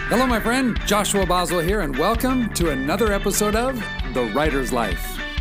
Hello, my friend. Joshua Boswell here, and welcome to another episode of The Writer's Life.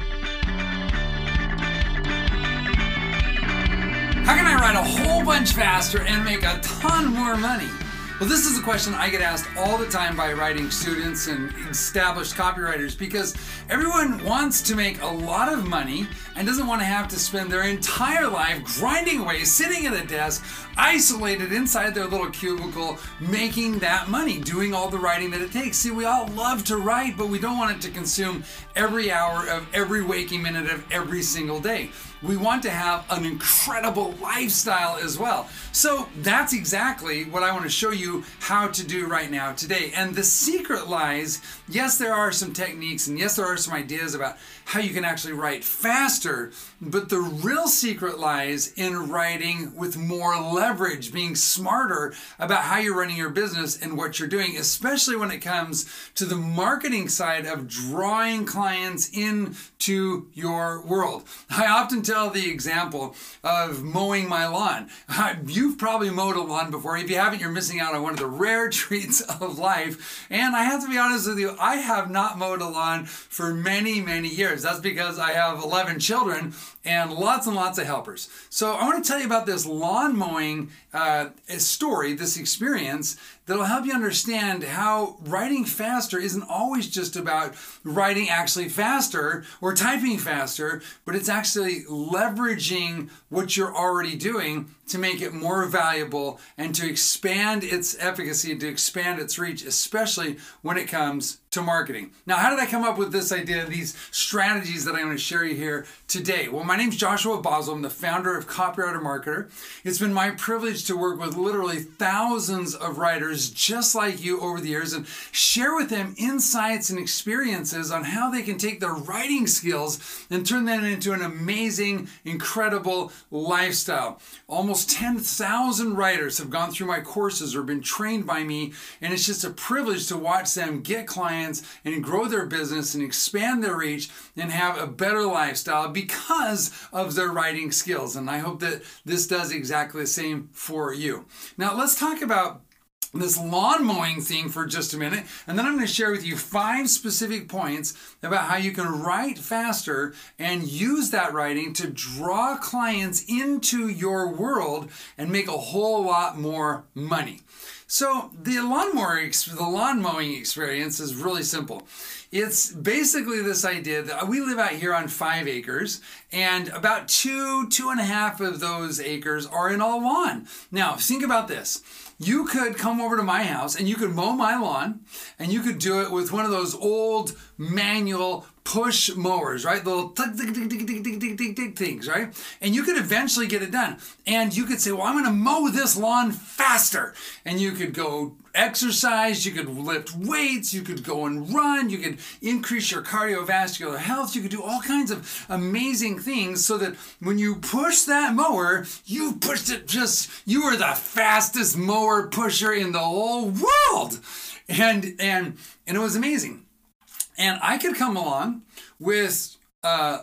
How can I write a whole bunch faster and make a ton more money? Well, this is a question I get asked all the time by writing students and established copywriters, because everyone wants to make a lot of money and doesn't want to have to spend their entire life grinding away, sitting at a desk, isolated inside their little cubicle, making that money, doing all the writing that it takes. See, we all love to write, but we don't want it to consume every hour of every waking minute of every single day. We want to have an incredible lifestyle as well. So that's exactly what I want to show you how to do right now today. And the secret lies, yes, there are some techniques, and yes, there are some ideas about how you can actually write faster, but the real secret lies in writing with more leverage, being smarter about how you're running your business and what you're doing, especially when it comes to the marketing side of drawing clients into your world. I often tell the example of mowing my lawn. You've probably mowed a lawn before. If you haven't, you're missing out on one of the rare treats of life. And I have to be honest with you, I have not mowed a lawn for many, many years. That's because I have 11 children and lots of helpers. So I want to tell you about this lawn mowing story, this experience that'll help you understand how writing faster isn't always just about writing actually faster or typing faster, but it's actually leveraging what you're already doing to make it more valuable and to expand its efficacy, to expand its reach, especially when it comes to marketing. Now, how did I come up with this idea, these strategies that I'm going to share you here today? Well, my name's Joshua Boswell. I'm the founder of Copywriter Marketer. It's been my privilege to work with literally thousands of writers just like you over the years and share with them insights and experiences on how they can take their writing skills and turn that into an amazing, incredible lifestyle. Almost 10,000 writers have gone through my courses or been trained by me, and it's just a privilege to watch them get clients and grow their business and expand their reach and have a better lifestyle because of their writing skills. And I hope that this does exactly the same for you. Now, let's talk about this lawn mowing thing for just a minute, and then I'm going to share with you 5 specific points about how you can write faster and use that writing to draw clients into your world and make a whole lot more money. So the lawn mowing experience is really simple. It's basically this idea that we live out here on 5 acres, and about 2.5 of those acres are in all lawn. Now, think about this. You could come over to my house and you could mow my lawn, and you could do it with one of those old manual push mowers, right? The little tick things, right? And you could eventually get it done. And you could say, well, I'm going to mow this lawn faster. And you could go exercise, you could lift weights, you could go and run, you could increase your cardiovascular health, you could do all kinds of amazing things so that when you push that mower, you pushed it you were the fastest mower pusher in the whole world. And it was amazing. And I could come along with a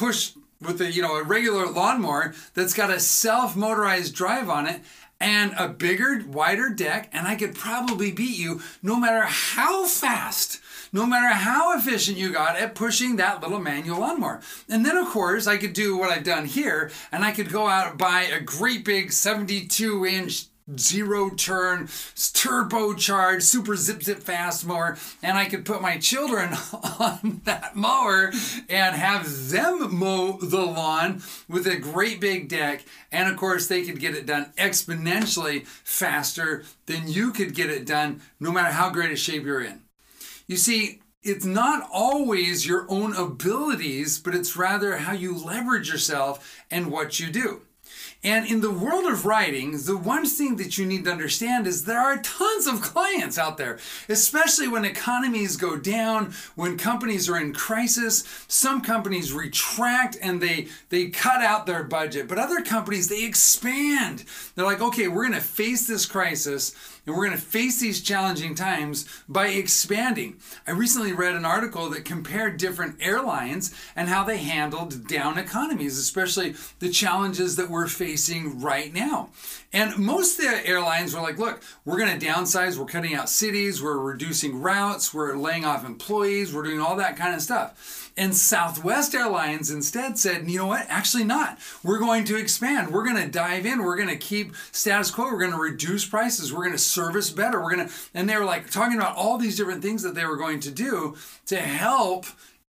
regular lawnmower that's got a self-motorized drive on it and a bigger, wider deck, and I could probably beat you no matter how fast, no matter how efficient you got at pushing that little manual lawnmower. And then, of course, I could do what I've done here, and I could go out and buy a great big 72-inch zero-turn, turbocharged, super zip fast mower, and I could put my children on that mower and have them mow the lawn with a great big deck, and of course they could get it done exponentially faster than you could get it done no matter how great a shape you're in. You see, it's not always your own abilities, but it's rather how you leverage yourself and what you do. And in the world of writing, the one thing that you need to understand is there are tons of clients out there, especially when economies go down, when companies are in crisis. Some companies retract and they cut out their budget, but other companies, they expand. They're like, okay, we're going to face this crisis and we're going to face these challenging times by expanding. I recently read an article that compared different airlines and how they handled down economies, especially the challenges that we're facing right now. And most of the airlines were like, look, we're going to downsize, we're cutting out cities, we're reducing routes, we're laying off employees, we're doing all that kind of stuff. And Southwest Airlines instead said, you know what, actually not. We're going to expand. We're going to dive in. We're going to keep status quo. We're going to reduce prices. We're going to service better. And they were like talking about all these different things that they were going to do to help,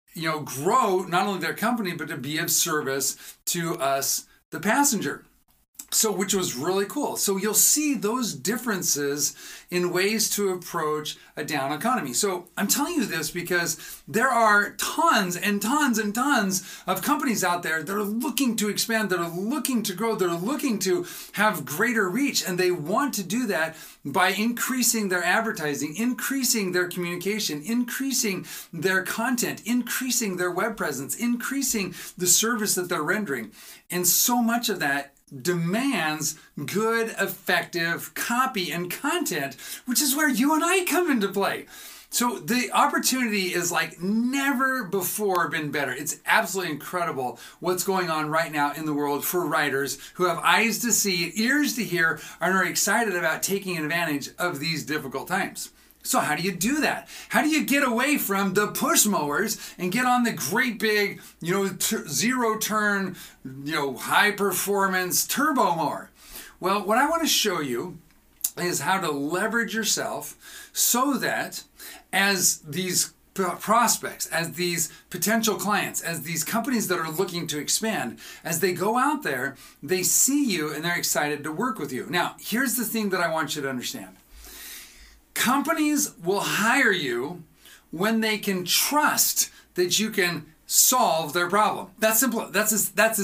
grow not only their company, but to be of service to us, the passenger. So, which was really cool. So you'll see those differences in ways to approach a down economy. So I'm telling you this because there are tons and tons and tons of companies out there that are looking to expand, that are looking to grow, that are looking to have greater reach. And they want to do that by increasing their advertising, increasing their communication, increasing their content, increasing their web presence, increasing the service that they're rendering. And so much of that demands good, effective copy and content, which is where you and I come into play. So the opportunity is like never before been better. It's absolutely incredible what's going on right now in the world for writers who have eyes to see, ears to hear, and are excited about taking advantage of these difficult times. So how do you do that? How do you get away from the push mowers and get on the great big, zero turn, high performance turbo mower? Well, what I want to show you is how to leverage yourself so that as these prospects, as these potential clients, as these companies that are looking to expand, as they go out there, they see you and they're excited to work with you. Now, here's the thing that I want you to understand. Companies will hire you when they can trust that you can solve their problem. That's simple. That's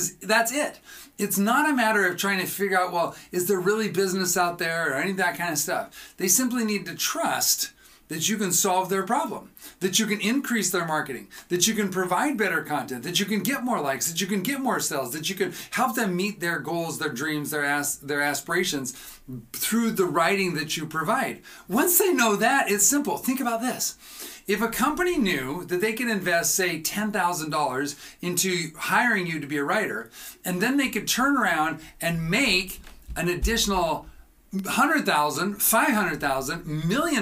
it. It's not a matter of trying to figure out, well, is there really business out there or any of that kind of stuff. They simply need to trust that you can solve their problem, that you can increase their marketing, that you can provide better content, that you can get more likes, that you can get more sales, that you can help them meet their goals, their dreams, their aspirations through the writing that you provide. Once they know that, it's simple. Think about this. If a company knew that they could invest, say, $10,000 into hiring you to be a writer, and then they could turn around and make an additional $100,000, $500,000, $1 million,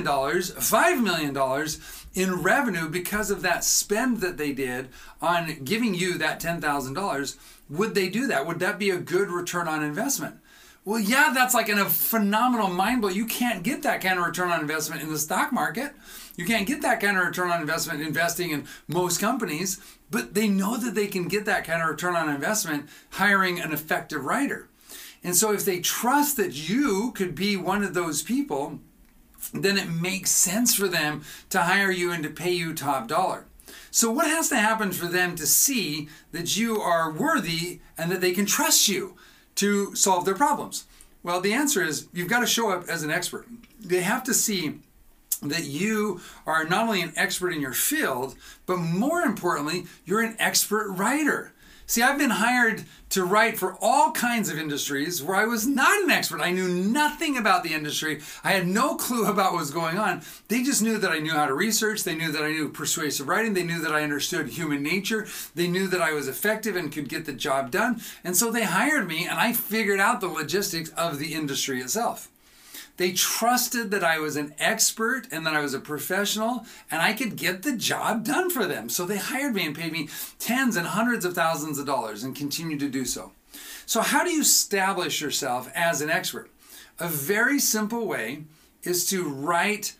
$5 million in revenue because of that spend that they did on giving you that $10,000, would they do that? Would that be a good return on investment? Well, yeah, that's like a phenomenal mind blow. You can't get that kind of return on investment in the stock market. You can't get that kind of return on investment investing in most companies, but they know that they can get that kind of return on investment hiring an effective writer. And so if they trust that you could be one of those people, then it makes sense for them to hire you and to pay you top dollar. So what has to happen for them to see that you are worthy and that they can trust you to solve their problems? Well, the answer is you've got to show up as an expert. They have to see that you are not only an expert in your field, but more importantly, you're an expert writer. See, I've been hired to write for all kinds of industries where I was not an expert. I knew nothing about the industry. I had no clue about what was going on. They just knew that I knew how to research. They knew that I knew persuasive writing. They knew that I understood human nature. They knew that I was effective and could get the job done. And so they hired me, and I figured out the logistics of the industry itself. They trusted that I was an expert and that I was a professional and I could get the job done for them. So they hired me and paid me tens and hundreds of thousands of dollars and continue to do so. So how do you establish yourself as an expert? A very simple way is to write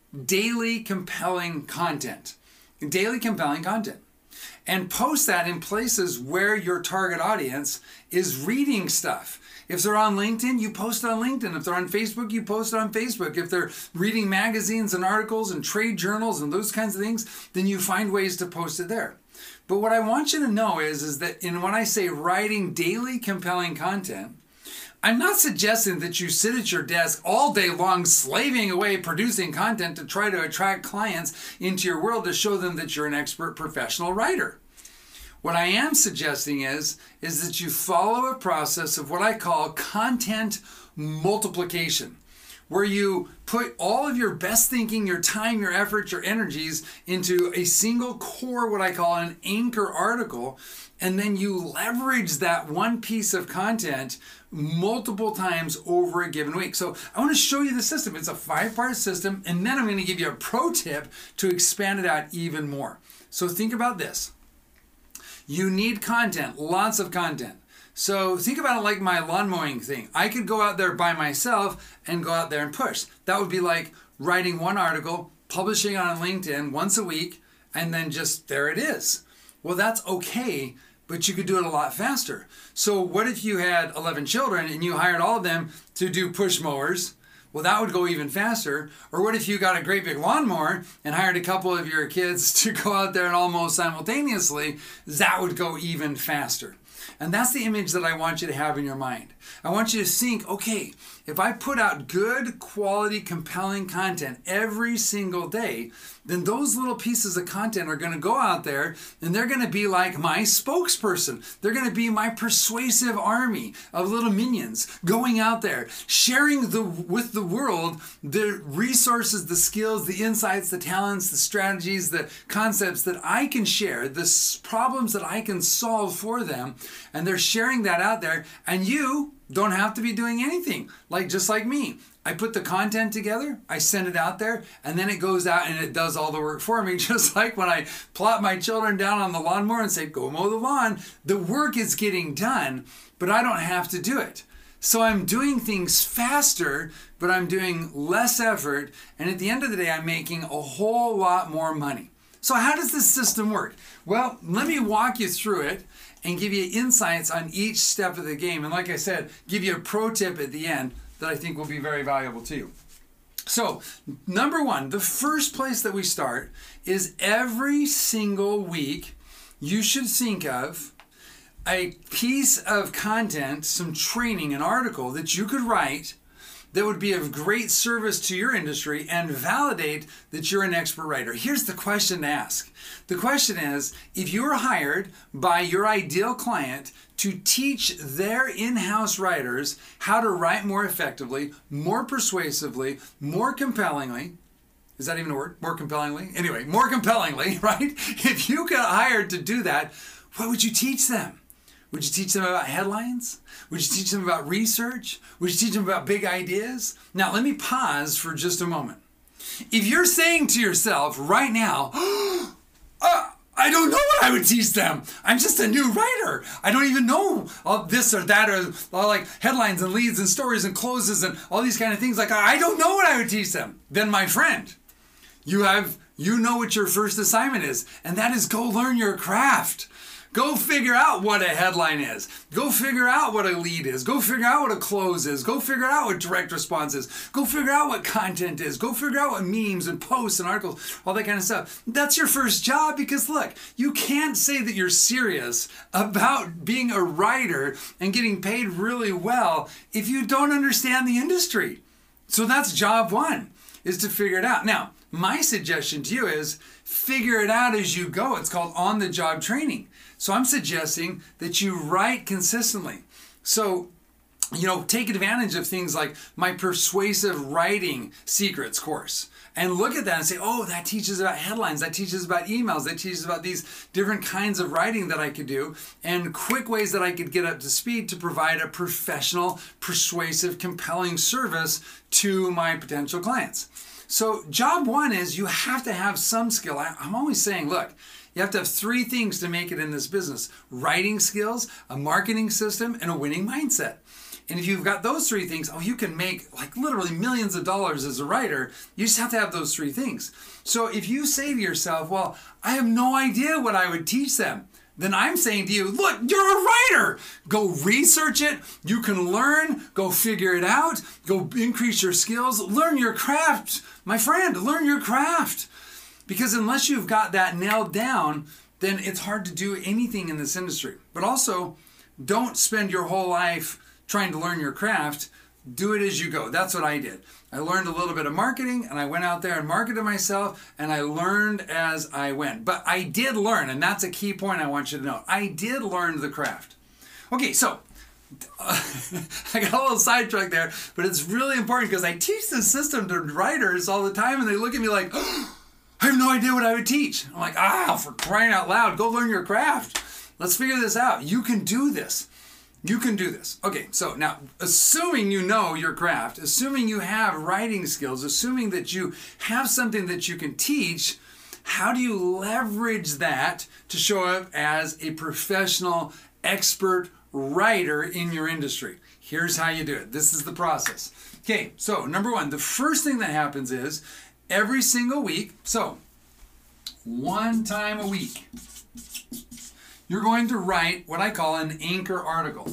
daily compelling content. Daily compelling content. And post that in places where your target audience is reading stuff. If they're on LinkedIn, you post it on LinkedIn. If they're on Facebook, you post it on Facebook. If they're reading magazines and articles and trade journals and those kinds of things, then you find ways to post it there. But what I want you to know is that when I say writing daily compelling content, I'm not suggesting that you sit at your desk all day long slaving away producing content to try to attract clients into your world to show them that you're an expert professional writer. What I am suggesting is that you follow a process of what I call content multiplication. where you put all of your best thinking, your time, your effort, your energies into a single core, what I call an anchor article, and then you leverage that one piece of content multiple times over a given week. So I want to show you the system. It's a 5-part system, and then I'm going to give you a pro tip to expand it out even more. So think about this. You need content, lots of content. So think about it like my lawn mowing thing. I could go out there by myself and go out there and push. That would be like writing one article, publishing on LinkedIn once a week, and then just there it is. Well, that's okay, but you could do it a lot faster. So what if you had 11 children and you hired all of them to do push mowers? Well, that would go even faster. Or what if you got a great big lawnmower and hired a couple of your kids to go out there and almost simultaneously? That would go even faster. And that's the image that I want you to have in your mind. I want you to think, okay, if I put out good, quality, compelling content every single day, then those little pieces of content are going to go out there and they're going to be like my spokesperson. They're going to be my persuasive army of little minions going out there, sharing with the world the resources, the skills, the insights, the talents, the strategies, the concepts that I can share, the problems that I can solve for them. And they're sharing that out there, and you don't have to be doing anything, just like me. I put the content together, I send it out there, and then it goes out and it does all the work for me. Just like when I plop my children down on the lawnmower and say, go mow the lawn, the work is getting done, but I don't have to do it. So I'm doing things faster, but I'm doing less effort, and at the end of the day, I'm making a whole lot more money. So how does this system work? Well, let me walk you through it and give you insights on each step of the game. And like I said, give you a pro tip at the end that I think will be very valuable to you. So, number one, the first place that we start is every single week, you should think of a piece of content, some training, an article that you could write that would be of great service to your industry and validate that you're an expert writer. Here's the question to ask. The question is, if you're hired by your ideal client to teach their in-house writers how to write more effectively, more persuasively, more compellingly, is that even a word? More compellingly? Anyway, more compellingly, right? If you got hired to do that, what would you teach them? Would you teach them about headlines? Would you teach them about research? Would you teach them about big ideas? Now, let me pause for just a moment. If you're saying to yourself right now, I don't know what I would teach them. I'm just a new writer. I don't even know all this or that or all like headlines and leads and stories and closes and all these kind of things. Like, I don't know what I would teach them. Then, my friend, you know what your first assignment is, and that is go learn your craft. Go figure out what a headline is. Go figure out what a lead is. Go figure out what a close is. Go figure out what direct response is. Go figure out what content is. Go figure out what memes and posts and articles, all that kind of stuff. That's your first job because look, you can't say that you're serious about being a writer and getting paid really well if you don't understand the industry. So that's job one, is to figure it out. Now, my suggestion to you is figure it out as you go. It's called on-the-job training. So I'm suggesting that you write consistently. So, take advantage of things like my Persuasive Writing Secrets course. And look at that and say, oh, that teaches about headlines, that teaches about emails, that teaches about these different kinds of writing that I could do and quick ways that I could get up to speed to provide a professional, persuasive, compelling service to my potential clients. So job one is you have to have some skill. I'm always saying, look, you have to have 3 things to make it in this business: writing skills, a marketing system, and a winning mindset. And if you've got those 3 things, you can make literally millions of dollars as a writer. You just have to have those 3 things. So if you say to yourself, well, I have no idea what I would teach them, then I'm saying to you, look, you're a writer. Go research it. You can learn. Go figure it out. Go increase your skills. Learn your craft. My friend, learn your craft. Because unless you've got that nailed down, then it's hard to do anything in this industry. But also, don't spend your whole life trying to learn your craft. Do it as you go. That's what I did. I learned a little bit of marketing, and I went out there and marketed myself, and I learned as I went. But I did learn, and that's a key point I want you to know. I did learn the craft. Okay, so I got a little sidetracked there, but it's really important because I teach this system to writers all the time, and they look at me like, oh, I have no idea what I would teach. I'm like, for crying out loud, go learn your craft. Let's figure this out. You can do this. You can do this. Okay, so now, assuming you know your craft, assuming you have writing skills, assuming that you have something that you can teach, how do you leverage that to show up as a professional, expert writer in your industry? Here's how you do it. This is the process. Okay, so number one, the first thing that happens is every single week, so one time a week, you're going to write what I call an anchor article.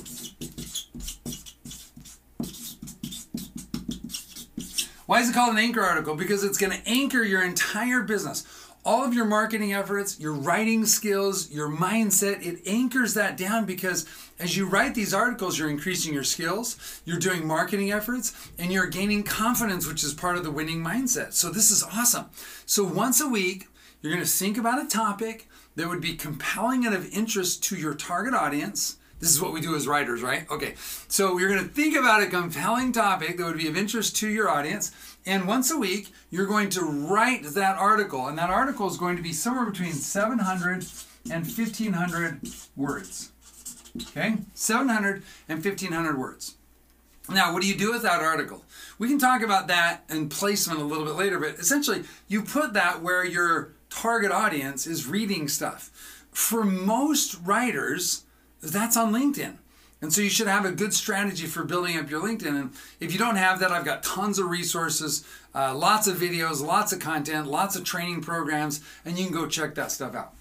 Why is it called an anchor article? Because it's going to anchor your entire business. All of your marketing efforts, your writing skills, your mindset, it anchors that down because as you write these articles, you're increasing your skills, you're doing marketing efforts, and you're gaining confidence, which is part of the winning mindset. So this is awesome. So once a week, you're going to think about a topic that would be compelling and of interest to your target audience. This is what we do as writers, right? Okay, so you're going to think about a compelling topic that would be of interest to your audience, and once a week, you're going to write that article, and that article is going to be somewhere between 700 and 1,500 words. Okay, 700 and 1,500 words. Now, what do you do with that article? We can talk about that and placement a little bit later, but essentially, you put that where your target audience is reading stuff. For most writers, that's on LinkedIn. And so you should have a good strategy for building up your LinkedIn. And if you don't have that, I've got tons of resources, lots of videos, lots of content, lots of training programs, and you can go check that stuff out.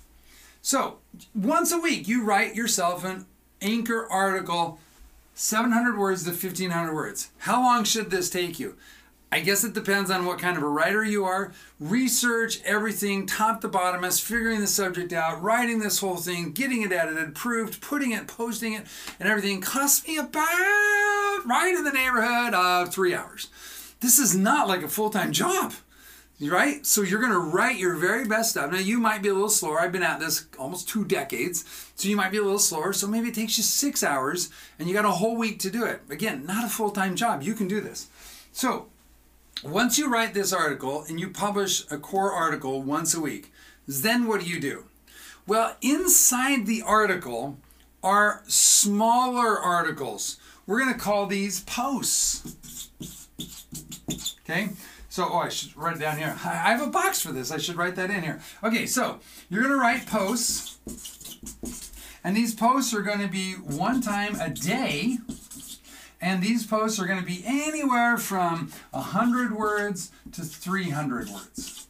So once a week, you write yourself an anchor article, 700 words to 1,500 words. How long should this take you? I guess it depends on what kind of a writer you are. Research everything top to bottom, as figuring the subject out, writing this whole thing, getting it edited, proofed, putting it, posting it, and everything costs me about right in the neighborhood of 3 hours. This is not like a full-time job, right? So you're going to write your very best stuff. Now, you might be a little slower. I've been at this almost 2 decades, so you might be a little slower. So maybe it takes you 6 hours, and you got a whole week to do it. Again, not a full-time job. You can do this. So once you write this article and you publish a core article once a week, then what do? Well, inside the article are smaller articles. We're going to call these posts. Okay? So, I should write it down here. I have a box for this. I should write that in here. Okay, so you're going to write posts. And these posts are going to be one time a day. And these posts are going to be anywhere from 100 words to 300 words.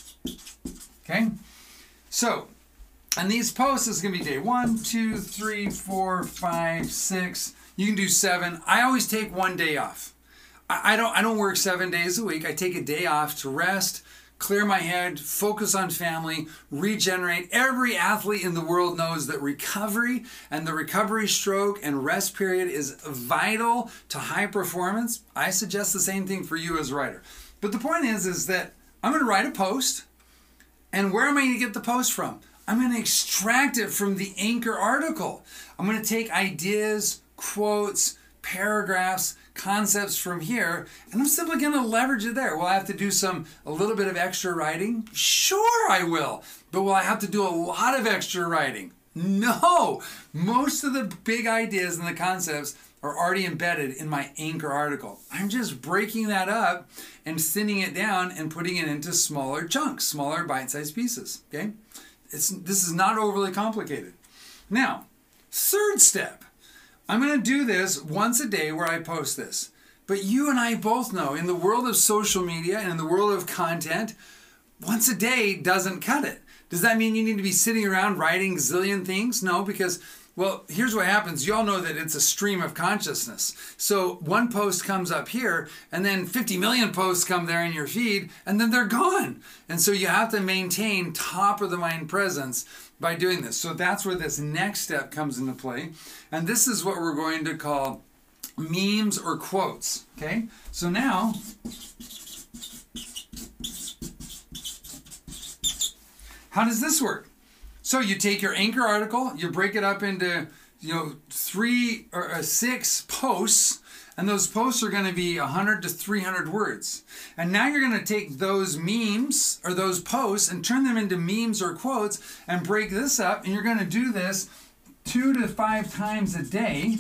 Okay? So, and these posts is going to be day 1, 2, 3, 4, 5, 6. You can do 7. I always take 1 day off. I don't work 7 days a week. I take a day off to rest, clear my head, focus on family, regenerate. Every athlete in the world knows that recovery and the recovery stroke and rest period is vital to high performance. I suggest the same thing for you as a writer. But the point is that I'm going to write a post, and where am I going to get the post from? I'm going to extract it from the anchor article. I'm going to take ideas, quotes, paragraphs, concepts from here, and I'm simply going to leverage it there. Will I have to do a little bit of extra writing? Sure I will. But will I have to do a lot of extra writing? No. Most of the big ideas and the concepts are already embedded in my anchor article. I'm just breaking that up and thinning it down and putting it into smaller chunks, smaller bite-sized pieces. Okay? This is not overly complicated. Now, third step. I'm going to do this once a day where I post this. But you and I both know in the world of social media and in the world of content, once a day doesn't cut it. Does that mean you need to be sitting around writing zillion things? No, because, well, here's what happens. You all know that it's a stream of consciousness. So one post comes up here, and then 50 million posts come there in your feed, and then they're gone. And so you have to maintain top of the mind presence by doing this. So that's where this next step comes into play. And this is what we're going to call memes or quotes. Okay? So now, how does this work? So you take your anchor article, you break it up into 3 or 6 posts, and those posts are going to be 100 to 300 words. And now you're going to take those memes or those posts and turn them into memes or quotes and break this up, and you're going to do this 2 to 5 times a day.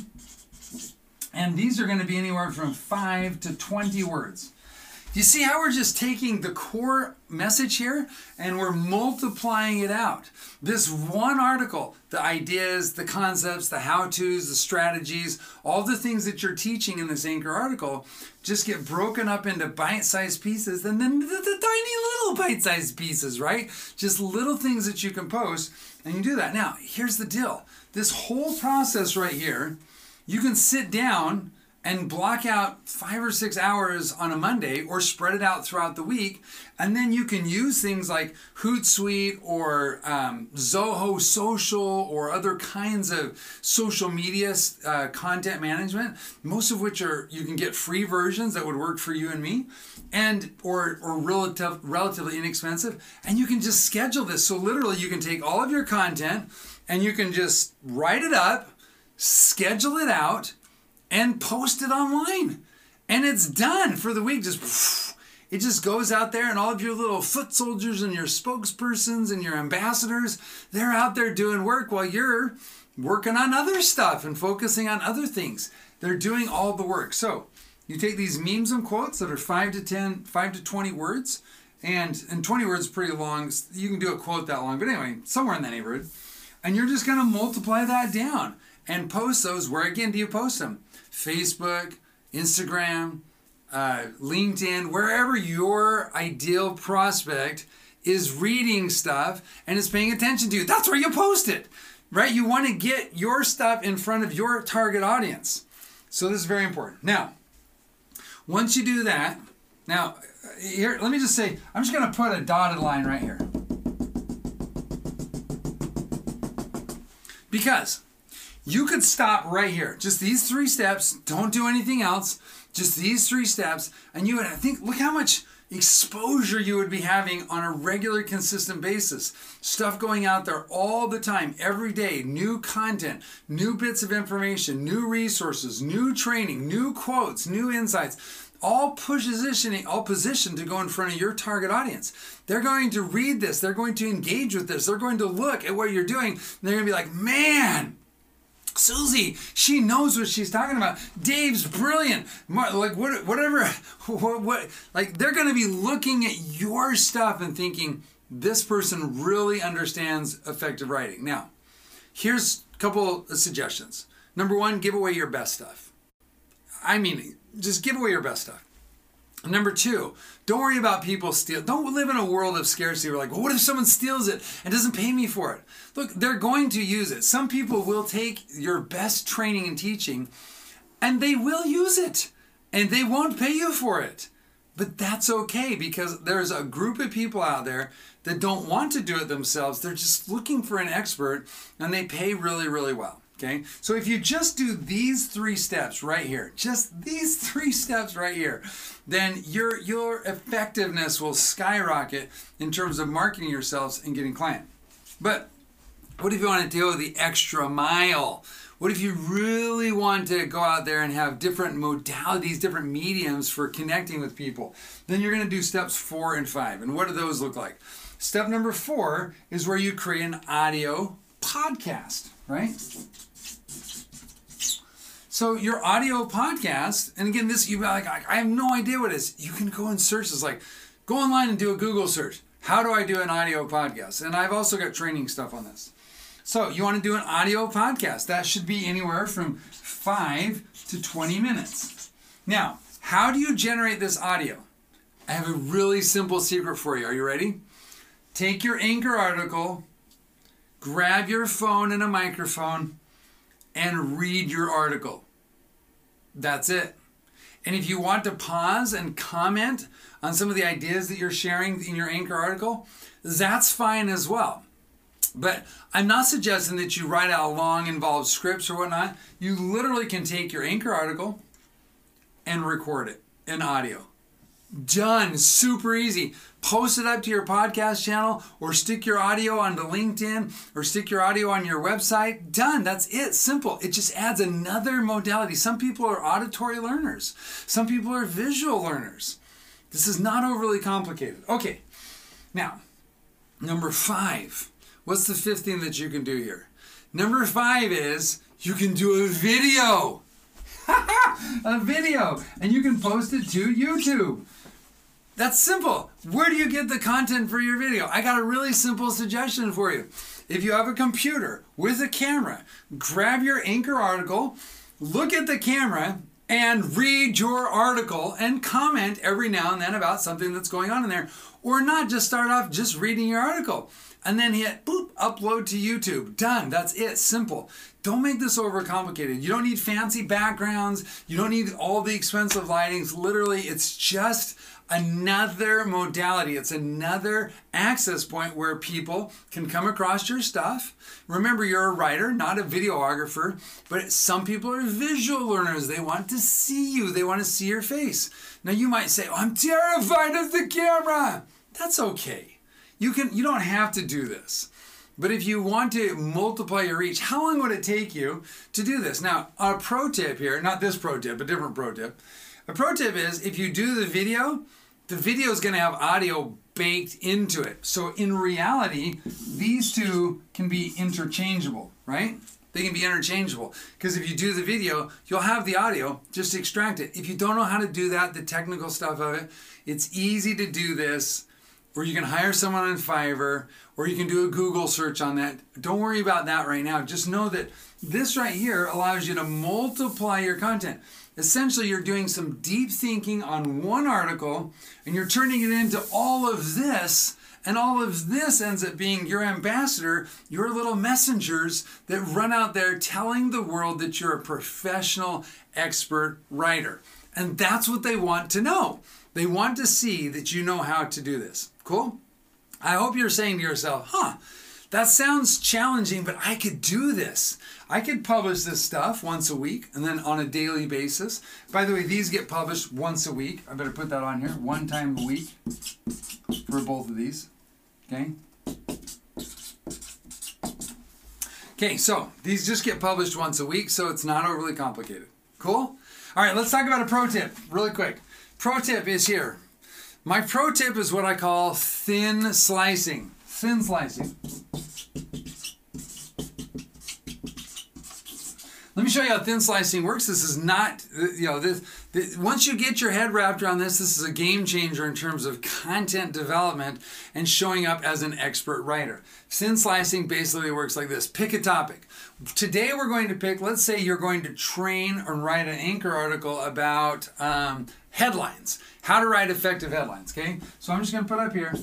And these are going to be anywhere from 5 to 20 words. You see how we're just taking the core message here and we're multiplying it out. This one article, the ideas, the concepts, the how-tos, the strategies, all the things that you're teaching in this Anchor article just get broken up into bite-sized pieces, and then the tiny little bite-sized pieces, right? Just little things that you can post, and you do that. Now, here's the deal. This whole process right here, you can sit down and block out 5 or 6 hours on a Monday or spread it out throughout the week. And then you can use things like Hootsuite or Zoho Social or other kinds of social media content management, most of which you can get free versions that would work for you and me, and or relatively inexpensive. And you can just schedule this. So literally you can take all of your content and you can just write it up, schedule it out, and post it online. And it's done for the week. It just goes out there, and all of your little foot soldiers and your spokespersons and your ambassadors, they're out there doing work while you're working on other stuff and focusing on other things. They're doing all the work. So you take these memes and quotes that are 5 to 20 words, and 20 words is pretty long. You can do a quote that long, but anyway, somewhere in that neighborhood. And you're just going to multiply that down and post those. Where again do you post them? Facebook, Instagram, LinkedIn, wherever your ideal prospect is reading stuff and is paying attention to you. That's where you post it, right? You want to get your stuff in front of your target audience. So this is very important. Now, once you do that, now here, let me just say, I'm just going to put a dotted line right here. Because you could stop right here. Just these 3 steps. Don't do anything else. Just these 3 steps. And you would think, look how much exposure you would be having on a regular, consistent basis. Stuff going out there all the time, every day. New content, new bits of information, new resources, new training, new quotes, new insights. All positioned to go in front of your target audience. They're going to read this. They're going to engage with this. They're going to look at what you're doing. And they're going to be like, man, Susie, she knows what she's talking about. Dave's brilliant. Like whatever, like they're going to be looking at your stuff and thinking, this person really understands effective writing. Now, here's a couple of suggestions. Number 1, give away your best stuff. I mean, just give away your best stuff. Number 2, don't worry about people stealing. Don't live in a world of scarcity. We're like, well, what if someone steals it and doesn't pay me for it? Look, they're going to use it. Some people will take your best training and teaching and they will use it and they won't pay you for it. But that's okay, because there's a group of people out there that don't want to do it themselves. They're just looking for an expert and they pay really, really well. Okay, so if you just do these 3 steps right here, just these 3 steps right here, then your effectiveness will skyrocket in terms of marketing yourselves and getting clients. But what if you want to deal with the extra mile? What if you really want to go out there and have different modalities, different mediums for connecting with people? Then you're going to do steps 4 and 5. And what do those look like? Step number 4 is where you create an audio podcast, right? So your audio podcast, and again, this, you'd be like, I have no idea what it is. You can go and search this, like, go online and do a Google search. How do I do an audio podcast? And I've also got training stuff on this. So you want to do an audio podcast. That should be anywhere from 5 to 20 minutes. Now, how do you generate this audio? I have a really simple secret for you. Are you ready? Take your Anchor article, grab your phone and a microphone, and read your article. That's it. And if you want to pause and comment on some of the ideas that you're sharing in your Anchor article, that's fine as well. But I'm not suggesting that you write out long, involved scripts or whatnot. You literally can take your Anchor article and record it in audio. Done. Super easy. Post it up to your podcast channel or stick your audio onto LinkedIn or stick your audio on your website. Done. That's it. Simple. It just adds another modality. Some people are auditory learners. Some people are visual learners. This is not overly complicated. Okay. Now, number 5. What's the 5th thing that you can do here? Number 5 is you can do a video. A video. And you can post it to YouTube. That's simple. Where do you get the content for your video? I got a really simple suggestion for you. If you have a computer with a camera, grab your Anchor article, look at the camera, and read your article and comment every now and then about something that's going on in there. Or not, just start off just reading your article. And then hit, boop, upload to YouTube. Done. That's it. Simple. Don't make this overcomplicated. You don't need fancy backgrounds. You don't need all the expensive lightings. Literally, it's just another modality. It's another access point where people can come across your stuff. Remember, you're a writer, not a videographer, but some people are visual learners. They want to see you. They want to see your face. Now, you might say, oh, I'm terrified of the camera. That's okay. You don't have to do this. But if you want to multiply your reach, how long would it take you to do this? Now, a pro tip here, not this pro tip, a different pro tip. A pro tip is if you do the video is going to have audio baked into it. So in reality, these two can be interchangeable, right? They can be interchangeable because if you do the video, you'll have the audio, just extract it. If you don't know how to do that, the technical stuff of it, it's easy to do this. Or you can hire someone on Fiverr, or you can do a Google search on that. Don't worry about that right now. Just know that this right here allows you to multiply your content. Essentially, you're doing some deep thinking on one article, and you're turning it into all of this, and all of this ends up being your ambassador, your little messengers that run out there telling the world that you're a professional, expert writer. And that's what they want to know. They want to see that you know how to do this. Cool? I hope you're saying to yourself, that sounds challenging, but I could do this. I could publish this stuff once a week and then on a daily basis. By the way, these get published once a week. I better put that on here. 1 time a week for both of these. Okay? Okay, so these just get published once a week, so it's not overly complicated. Cool? All right, let's talk about a pro tip really quick. Pro tip is here. My pro tip is what I call thin slicing. Thin slicing. Let me show you how thin slicing works. This is not, once you get your head wrapped around this is a game changer in terms of content development and showing up as an expert writer. Thin slicing basically works like this. Pick a topic. Today we're going to pick, let's say you're going to train or write an Anchor article about headlines. How to write effective headlines, okay? So I'm just going to put up here.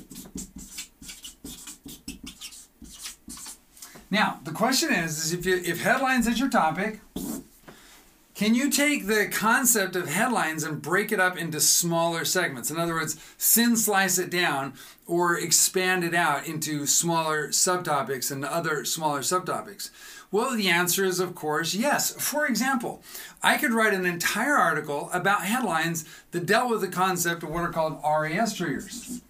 Now, the question is if headlines is your topic, can you take the concept of headlines and break it up into smaller segments? In other words, thin slice it down or expand it out into smaller subtopics and other smaller subtopics? Well, the answer is, of course, yes. For example, I could write an entire article about headlines that dealt with the concept of what are called RAS triggers.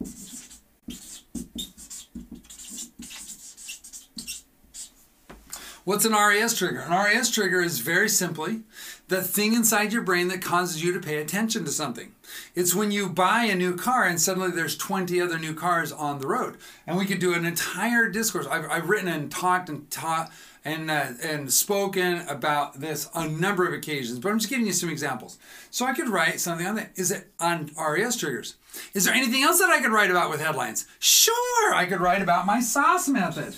What's an RAS trigger? An RAS trigger is very simply the thing inside your brain that causes you to pay attention to something. It's when you buy a new car and suddenly there's 20 other new cars on the road. And we could do an entire discourse. I've written and talked and spoken about this on a number of occasions, but I'm just giving you some examples. So I could write something on that. Is it on RAS triggers? Is there anything else that I could write about with headlines? Sure, I could write about my sauce method.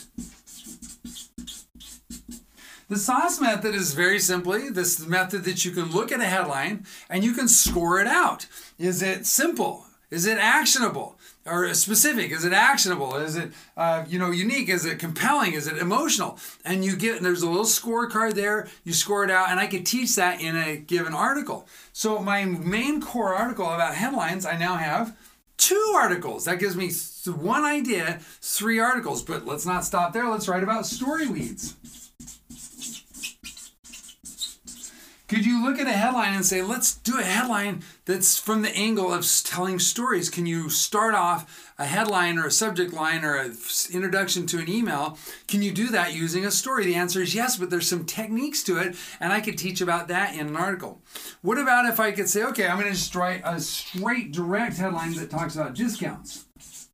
The sauce method is very simply this method that you can look at a headline and you can score it out. Is it simple? Is it actionable? Or specific? Is it actionable? Is it unique? Is it compelling? Is it emotional? And there's a little scorecard there. You score it out, and I could teach that in a given article. So my main core article about headlines, I now have 2 articles. That gives me 1 idea, 3 articles. But let's not stop there. Let's write about story leads. Could you look at a headline and say, let's do a headline that's from the angle of telling stories? Can you start off a headline or a subject line or an introduction to an email? Can you do that using a story? The answer is yes, but there's some techniques to it, and I could teach about that in an article. What about if I could say, okay, I'm going to just write a straight, direct headline that talks about discounts.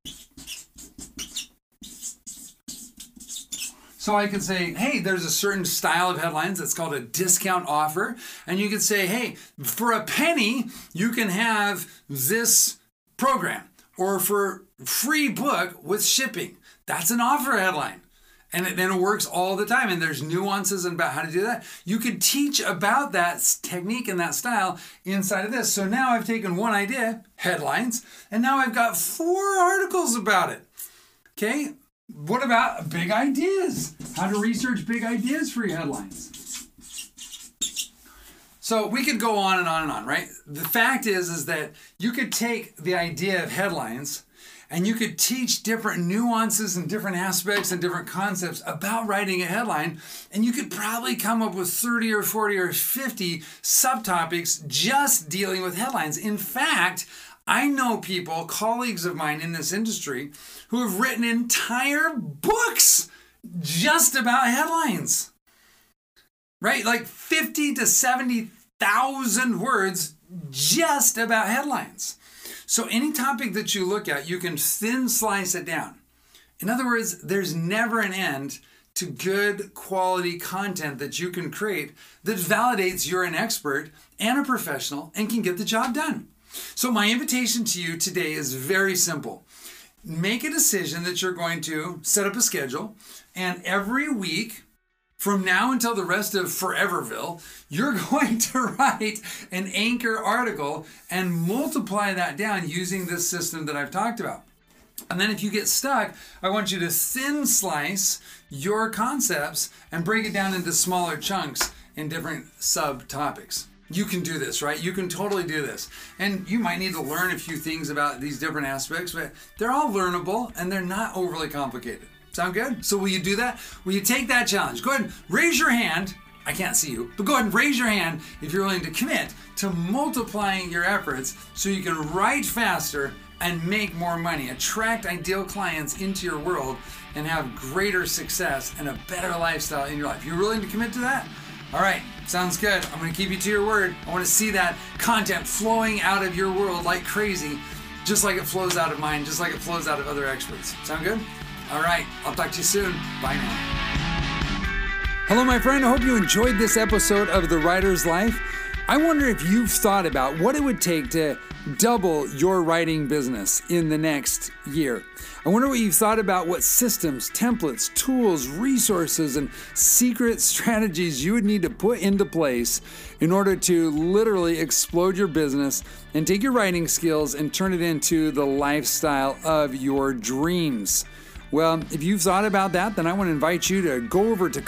So I could say, hey, there's a certain style of headlines that's called a discount offer. And you could say, hey, for a penny, you can have this program. Or for free book with shipping. That's an offer headline. And then it works all the time. And there's nuances about how to do that. You could teach about that technique and that style inside of this. So now I've taken one idea, headlines, and now I've got 4 articles about it. Okay? What about big ideas? How to research big ideas for your headlines. So we could go on and on and on, right? The fact is that you could take the idea of headlines and you could teach different nuances and different aspects and different concepts about writing a headline, and you could probably come up with 30 or 40 or 50 subtopics just dealing with headlines. In fact, I know people, colleagues of mine in this industry, who have written entire books just about headlines, right? Like 50 to 70,000 words just about headlines. So any topic that you look at, you can thin slice it down. In other words, there's never an end to good quality content that you can create that validates you're an expert and a professional and can get the job done. So my invitation to you today is very simple. Make a decision that you're going to set up a schedule, and every week from now until the rest of Foreverville, you're going to write an anchor article and multiply that down using this system that I've talked about. And then if you get stuck, I want you to thin slice your concepts and break it down into smaller chunks in different subtopics. You can do this, right? You can totally do this. And you might need to learn a few things about these different aspects, but they're all learnable and they're not overly complicated. Sound good? So will you do that? Will you take that challenge? Go ahead and raise your hand. I can't see you, but go ahead and raise your hand if you're willing to commit to multiplying your efforts so you can write faster and make more money, attract ideal clients into your world, and have greater success and a better lifestyle in your life. You're willing to commit to that? All right, sounds good. I'm going to keep you to your word. I want to see that content flowing out of your world like crazy, just like it flows out of mine, just like it flows out of other experts. Sound good? All right, I'll talk to you soon. Bye now. Hello, my friend. I hope you enjoyed this episode of The Writer's Life. I wonder if you've thought about what it would take to double your writing business in the next year. I wonder what you've thought about what systems, templates, tools, resources, and secret strategies you would need to put into place in order to literally explode your business and take your writing skills and turn it into the lifestyle of your dreams. Well, if you've thought about that, then I want to invite you to go over to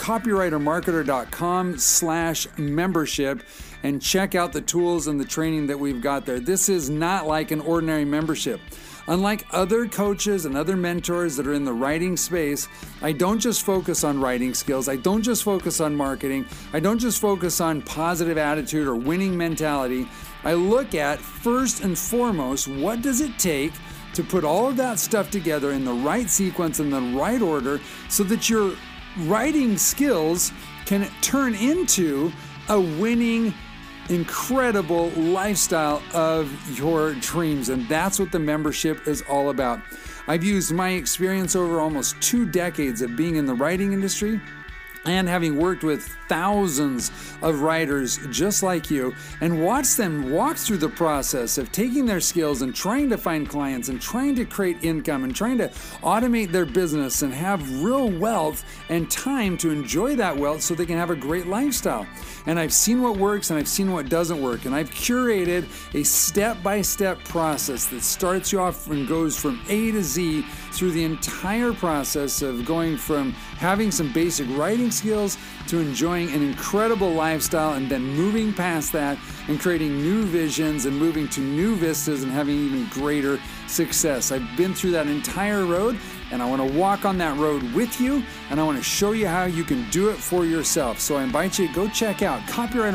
copywritermarketer.com/membership and check out the tools and the training that we've got there. This is not like an ordinary membership. Unlike other coaches and other mentors that are in the writing space, I don't just focus on writing skills. I don't just focus on marketing. I don't just focus on positive attitude or winning mentality. I look at, first and foremost, what does it take to put all of that stuff together in the right sequence and the right order so that your writing skills can turn into a winning, incredible lifestyle of your dreams. And that's what the membership is all about. I've used my experience over almost 2 decades of being in the writing industry and having worked with thousands of writers just like you and watched them walk through the process of taking their skills and trying to find clients and trying to create income and trying to automate their business and have real wealth and time to enjoy that wealth so they can have a great lifestyle. And I've seen what works and I've seen what doesn't work. And I've curated a step-by-step process that starts you off and goes from A to Z through the entire process of going from having some basic writing skills to enjoying an incredible lifestyle and then moving past that and creating new visions and moving to new vistas and having even greater success. I've been through that entire road, and I want to walk on that road with you, and I want to show you how you can do it for yourself. So I invite you to go check out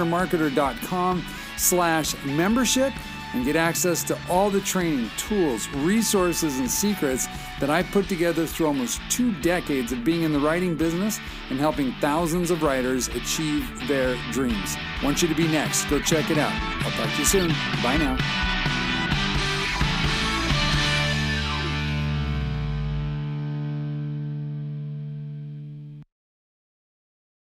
copywritermarketer.com/membership and get access to all the training, tools, resources, and secrets that I put together through almost 2 decades of being in the writing business and helping thousands of writers achieve their dreams. Want you to be next. Go check it out. I'll talk to you soon. Bye now.